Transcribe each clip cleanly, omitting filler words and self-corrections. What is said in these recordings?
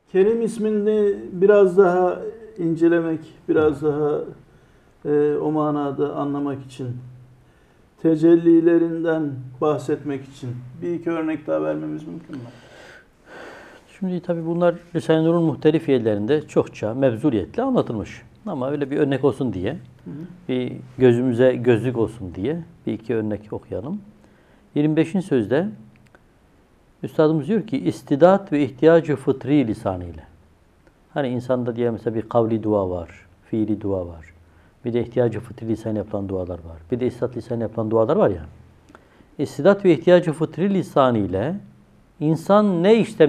Kerim ismini biraz daha incelemek, biraz daha o manada anlamak için, tecellilerinden bahsetmek için bir iki örnek daha vermemiz mümkün mü? Şimdi tabii bunlar Risale-i Nur'un muhtelif yerlerinde çokça mevzuliyetle anlatılmış. Ama öyle bir örnek olsun diye, bir gözümüze gözlük olsun diye bir iki örnek okuyalım. 25. sözde Üstadımız diyor ki, istidat ve ihtiyacı fıtri lisanıyla. Hani insanda diye mesela bir kavli dua var, fiili dua var. Bir de ihtiyacı fıtri lisan yapılan dualar var. Bir de istidat lisan yapılan dualar var ya. İstidat ve ihtiyacı fıtri lisanı ile insan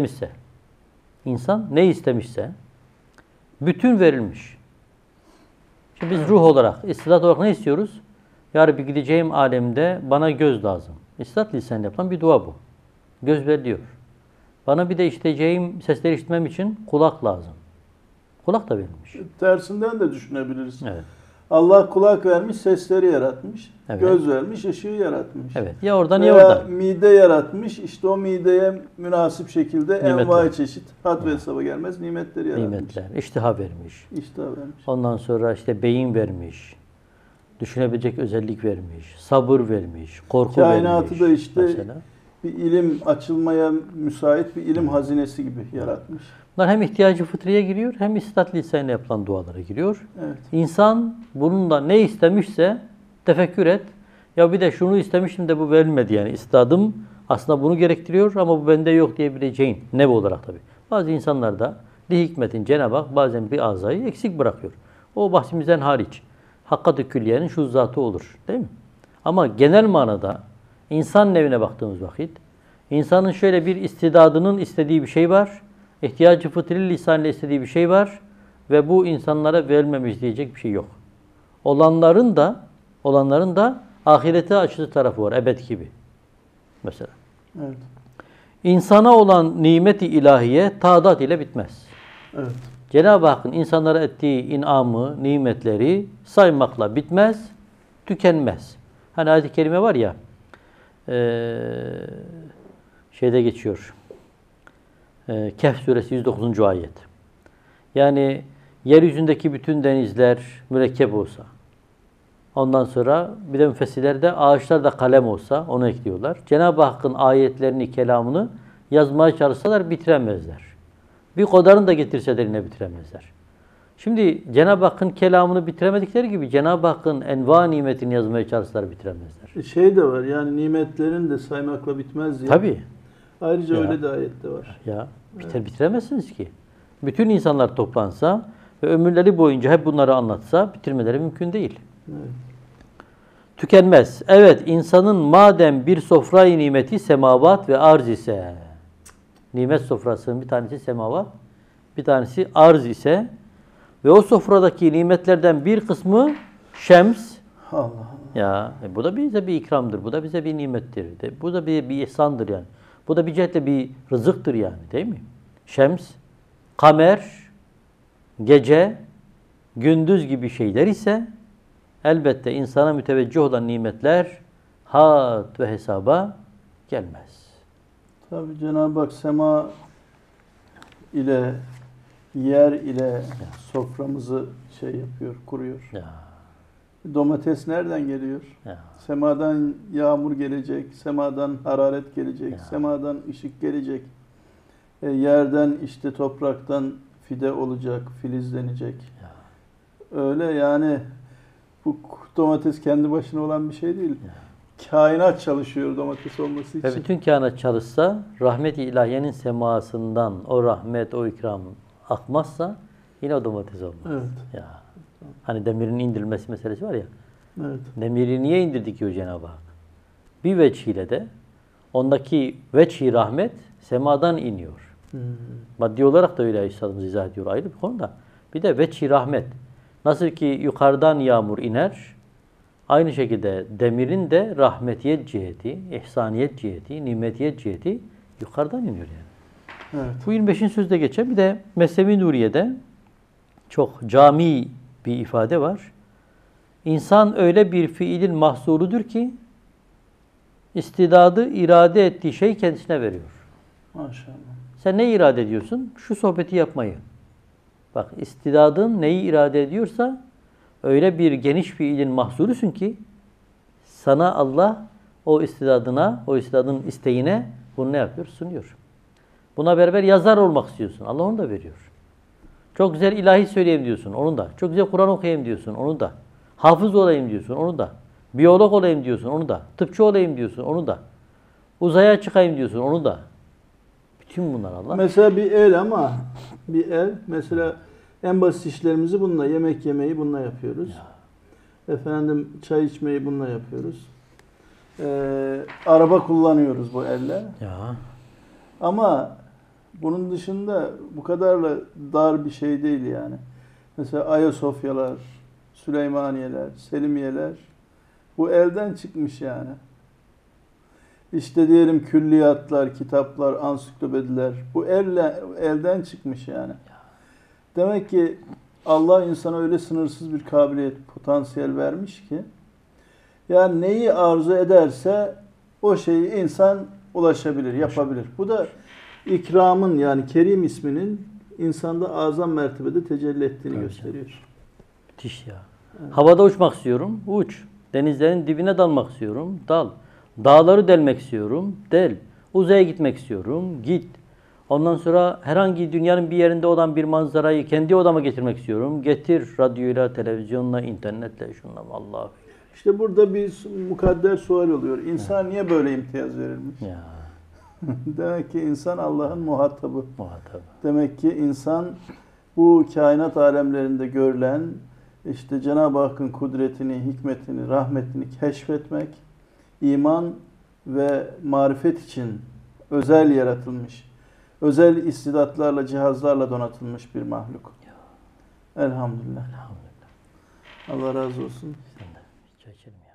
ne istemişse bütün verilmiş. Şimdi biz ruh olarak, istidat olarak ne istiyoruz? Ya Rabbi gideceğim alemde bana göz lazım. İstidat lisan yapılan bir dua bu. Göz veriliyor. Bana bir de işiteceğim sesleri işitmem için kulak lazım. Kulak da verilmiş. Tersinden de düşünebiliriz. Evet. Allah kulak vermiş, sesleri yaratmış. Evet. Göz vermiş, ışığı yaratmış. Evet. Ya oradan Veya ya oradan. mide yaratmış. İşte o mideye münasip şekilde Nimetler. envai çeşit, had ve hesaba gelmez nimetleri yaratmış. Nimetler. İştiha vermiş. İştah vermiş. Ondan sonra işte beyin vermiş. Düşünebilecek özellik vermiş. Sabır vermiş. Korku Kainatı vermiş. da işte mesela. bir ilim açılmaya müsait bir ilim hazinesi gibi yaratmış. Bunlar hem ihtiyacı fıtriye giriyor hem istidat lisanıyla yapılan dualara giriyor. Evet. İnsan bununla ne istemişse tefekkür et. Ya bir de şunu istemiştim de bu verilmedi yani. İstidadım aslında bunu gerektiriyor ama bu bende yok diyebileceğin. Nevi olarak tabii. Bazı insanlarda li hikmetin Cenab-ı Hak bazen bir azayı eksik bırakıyor. O bahsimizden hariç. Hakkat-ı külliyenin şu zatı olur. Değil mi? Ama genel manada insan nevine baktığımız vakit insanın şöyle bir istidadının istediği bir şey var. İhtiyacı fıtri lisanıyla istediği bir şey var. Ve bu insanlara verilmemiş diyecek bir şey yok. Olanların da ahirete açılı tarafı var. Ebed gibi. Mesela. Evet. İnsana olan nimeti ilahiye taadat ile bitmez. Evet. Cenab-ı Hakk'ın insanlara ettiği inamı, nimetleri saymakla bitmez, tükenmez. Hani ayet-i kerime var ya, şeyde geçiyor. Kehf suresi 109. ayet. Yani yeryüzündeki bütün denizler mürekkep olsa, ondan sonra bir de müfessirlerde ağaçlar da kalem olsa, onu ekliyorlar. Cenab-ı Hakk'ın ayetlerini, kelamını yazmaya çalışsalar bitiremezler. Bir kadarını da getirseler yine bitiremezler. Şimdi Cenab-ı Hakk'ın kelamını bitiremedikleri gibi Cenab-ı Hakk'ın enva nimetini yazmaya çalışsalar bitiremezler. Şey de var yani nimetlerin de saymakla bitmez diye. Tabii. Ayrıca Ya. öyle de ayette var. Ya bitiremezsiniz ki. Bütün insanlar toplansa ve ömürleri boyunca hep bunları anlatsa bitirmeleri mümkün değil. Evet. Tükenmez. Evet, insanın madem bir sofrayı nimeti semavat ve arz ise, nimet sofrasının bir tanesi semavat, bir tanesi arz ise ve o sofradaki nimetlerden bir kısmı şems. Allah Allah. Ya bu da bize bir ikramdır. Bu da bize bir nimettir. Bu da bir ihsandır yani. Bu da bir cihetle bir rızıktır yani, değil mi? Şems, kamer, gece, gündüz gibi şeyler ise elbette insana müteveccih olan nimetler had ve hesaba gelmez. Tabii Cenab-ı Hak sema ile yer ile soframızı şey yapıyor, kuruyor. Ya, Domates nereden geliyor? ya. Semadan yağmur gelecek, semadan hararet gelecek, Ya. semadan ışık gelecek. Yerden işte topraktan fide olacak, filizlenecek. Ya. Öyle yani bu domates kendi başına olan bir şey değil. Ya. Kainat çalışıyor domates olması için. Ve bütün kainat çalışsa, rahmet-i ilahiyenin semasından o rahmet, o ikram akmazsa yine o domates olmaz. Evet. Ya. Hani demirin indirilmesi meselesi var ya. Evet. Demiri niye indirdik diyor Cenab-ı Hak? Bir veçhiyle de ondaki veçhi rahmet semadan iniyor. Maddi olarak da öyle Üstadımız izah ediyor ayrı bir konuda. Bir de veçhi rahmet. Nasıl ki yukarıdan yağmur iner, aynı şekilde demirin de rahmetiyet ciheti, ihsaniyet ciheti, nimetiyet ciheti yukarıdan iniyor yani. Evet. Bu 25. sözde geçen bir de Mesnevi Nuriye'de çok cami bir ifade var. İnsan öyle bir fiilin mahsurudur ki istidadı irade ettiği şey kendisine veriyor. Maşallah. Sen ne irade ediyorsun? Şu sohbeti yapmayı. Bak istidadın neyi irade ediyorsa öyle bir geniş bir ilin mahsulüsün ki sana Allah o istidadına, o istidadın isteğine bunu ne yapıyor? Sunuyor. Buna beraber yazar olmak istiyorsun. Allah onu da veriyor. Çok güzel ilahi söyleyeyim diyorsun. Onu da. Çok güzel Kur'an okuyayım diyorsun. Onu da. Hafız olayım diyorsun. Onu da. Biyolog olayım diyorsun. Onu da. Tıpçı olayım diyorsun. Onu da. Uzaya çıkayım diyorsun. Onu da. Bütün bunlar Allah. Mesela bir el ama bir el mesela en basit işlerimizi bununla, yemek yemeyi bununla yapıyoruz. Efendim çay içmeyi bununla yapıyoruz. Araba kullanıyoruz bu elle. Ya. Ama bunun dışında bu kadarla dar bir şey değil yani. Mesela Ayasofyalar, Süleymaniyeler, Selimiyeler bu elden çıkmış yani. İşte diyelim külliyatlar, kitaplar, ansiklopediler bu elden çıkmış yani. Demek ki Allah insana öyle sınırsız bir kabiliyet, potansiyel vermiş ki yani neyi arzu ederse o şeyi insan ulaşabilir, yapabilir. Bu da ikramın yani Kerim isminin insanda azam mertebede tecelli ettiğini gösteriyor. Müthiş ya. Evet. Havada uçmak istiyorum. Uç. Denizlerin dibine dalmak istiyorum. Dal. Dağları delmek istiyorum. Del. Uzaya gitmek istiyorum. Git. Ondan sonra herhangi dünyanın bir yerinde olan bir manzarayı kendi odama getirmek istiyorum. Getir radyoyla, televizyonla, internetle, şunla Allah. İşte burada bir mukadder sual oluyor. İnsan niye böyle imtiyaz verilmiş? Ya. Demek ki insan Allah'ın muhatabı. Muhatabı. Demek ki insan bu kainat alemlerinde görülen işte Cenab-ı Hakk'ın kudretini, hikmetini, rahmetini keşfetmek, iman ve marifet için özel yaratılmış, özel istidatlarla, cihazlarla donatılmış bir mahluk. Elhamdülillah. Elhamdülillah. Allah razı olsun. Sen de. Çay içelim ya.